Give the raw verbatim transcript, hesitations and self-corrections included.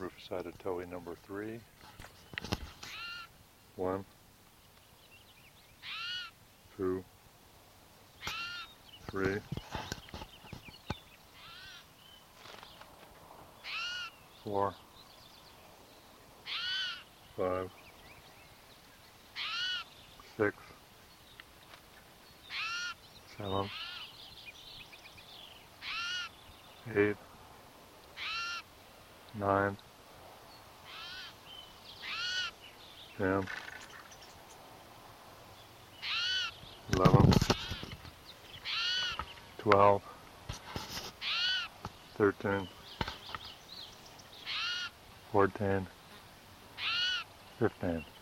Rufus-Atatoe number three. One, two, three, four, five, six, seven, eight, nine, ten, eleven, twelve, thirteen, fourteen, fifteen.